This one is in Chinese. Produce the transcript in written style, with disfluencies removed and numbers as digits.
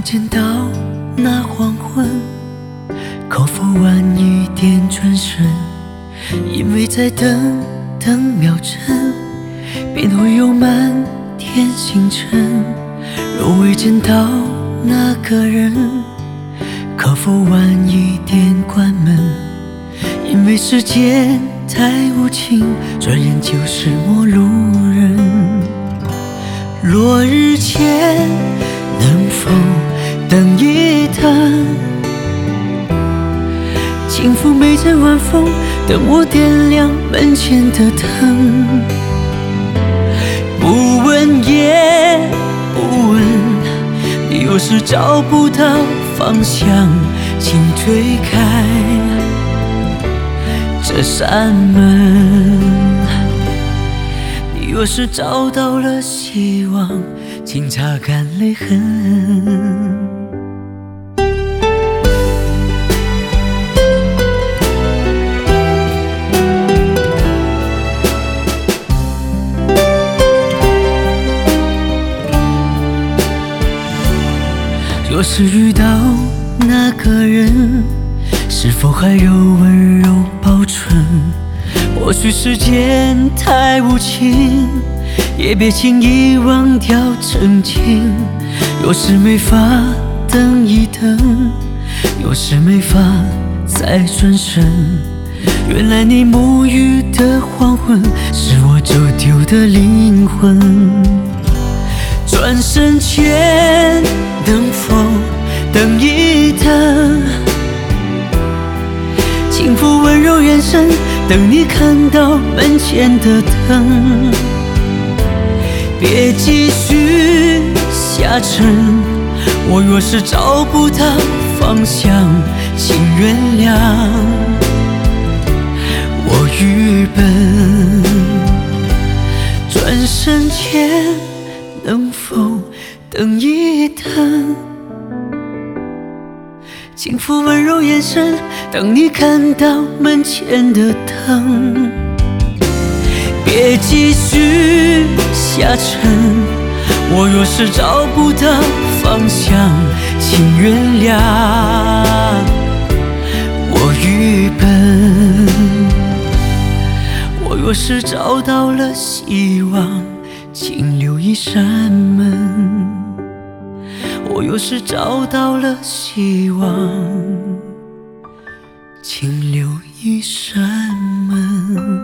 见到那黄昏，口腹晚一点转身，因为在等秒针，便会有满天星辰。若未见到那个人，可否晚一点关门？因为时间太无情，转眼就是陌路人。落日前能否等一等？轻拂眉间晚风，等我点亮门前的灯。不问也不问，你若是找不到方向，请推开这扇门。你若是找到了希望，请擦干泪痕。若是遇到那个人，是否还有温柔保存？或许时间太无情，也别轻易忘掉曾经。若是没法等一等，若是没法再转身，原来你沐浴的黄昏，是我走丢的灵魂。转身前能否等一等？轻抚温柔眼神，等你看到门前的灯。别继续下沉，我若是找不到方向，请原谅我愚笨。转身前能否等一等？轻抚温柔眼神，等你看到门前的灯。别继续下沉，我若是找不到方向，请原谅我愚笨。我若是找到了希望，请留一扇门。我若是找到了希望，请留一扇门。